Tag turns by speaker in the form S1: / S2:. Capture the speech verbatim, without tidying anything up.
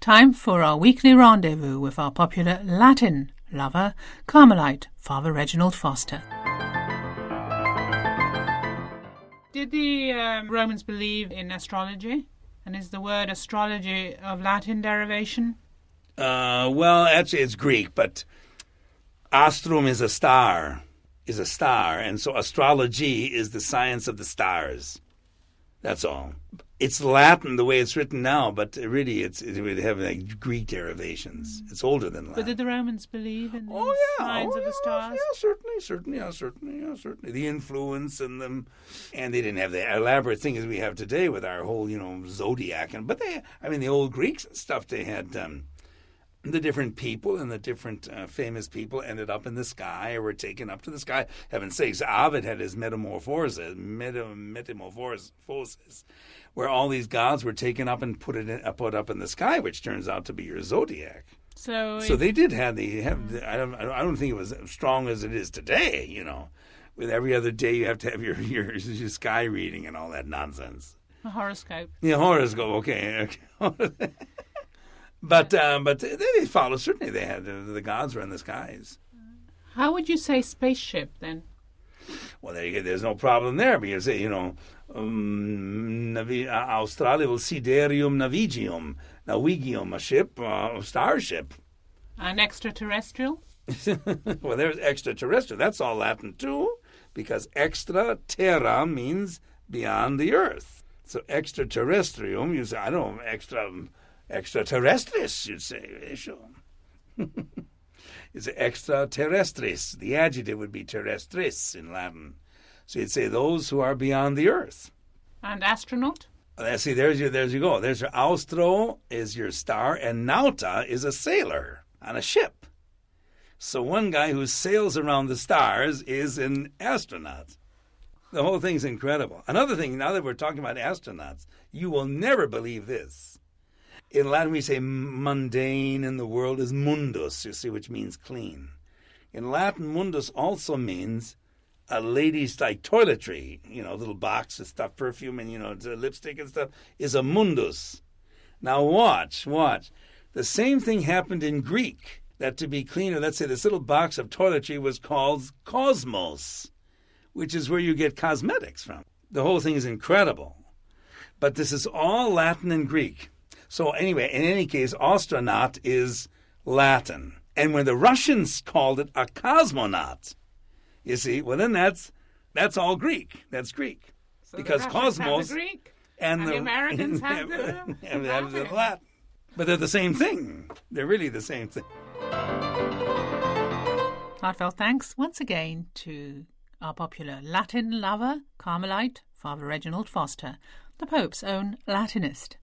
S1: Time for our weekly rendezvous with our popular Latin lover, Carmelite Father Reginald Foster. Did the um, Romans believe in astrology? And is the word astrology of Latin derivation?
S2: Uh, well, actually it's Greek, but astrum is a star, is a star, and so astrology is the science of the stars. That's all. It's Latin the way it's written now, but really it's, it would have like Greek derivations. It's older than Latin.
S1: But did the Romans believe in the
S2: oh, yeah.
S1: signs
S2: oh,
S1: of the
S2: yeah,
S1: stars?
S2: Yeah, certainly, certainly, yeah, certainly, yeah, certainly. The influence and them, and they didn't have the elaborate things we have today with our whole, you know, zodiac. And but they, I mean, the old Greeks and stuff, they had um, the different people and the different uh, famous people ended up in the sky or were taken up to the sky. Heaven's sakes, Ovid had his metamorphoses, meta, metamorphoses, where all these gods were taken up and put it in, put up in the sky, which turns out to be your zodiac.
S1: So,
S2: so they did have the. Have the I don't. I don't think it was as strong as it is today. You know, with every other day you have to have your your, your sky reading and all that nonsense.
S1: A horoscope.
S2: Yeah, horoscope. Okay. okay. But um, but they, they follow. Certainly, they had the, the gods were in the skies.
S1: How would you say spaceship then?
S2: Well, there you go. There's no problem there because you know, um, navi- Australium Siderium Navigium, Navigium, a ship, uh, a starship.
S1: An extraterrestrial.
S2: Well, there's extraterrestrial. That's all Latin too, because extra terra means beyond the earth. So extraterrestrium, you say I don't know extra. Extraterrestris, you'd say. Sure. It's extraterrestris. The adjective would be terrestris in Latin. So you'd say those who are beyond the earth.
S1: And astronaut?
S2: Uh, see, there's your, there's you go. There's your austro is your star, and nauta is a sailor on a ship. So one guy who sails around the stars is an astronaut. The whole thing's incredible. Another thing, now that we're talking about astronauts, you will never believe this. In Latin, we say mundane, and the world is mundus, you see, which means clean. In Latin, mundus also means a lady's like toiletry, you know, little box of stuff, perfume, and, you know, lipstick and stuff, is a mundus. Now watch, watch. The same thing happened in Greek, that to be cleaner, let's say this little box of toiletry was called cosmos, which is where you get cosmetics from. The whole thing is incredible. But this is all Latin and Greek. So anyway, in any case, astronaut is Latin. And when the Russians called it a cosmonaut, you see, well then that's that's all Greek. That's Greek.
S1: So
S2: because
S1: the
S2: cosmos
S1: have the Greek,
S2: and,
S1: and the,
S2: the
S1: Americans have the,
S2: and have the Latin. But they're the same thing. They're really the same thing.
S1: Heartfelt thanks once again to our popular Latin lover, Carmelite Father Reginald Foster, the Pope's own Latinist.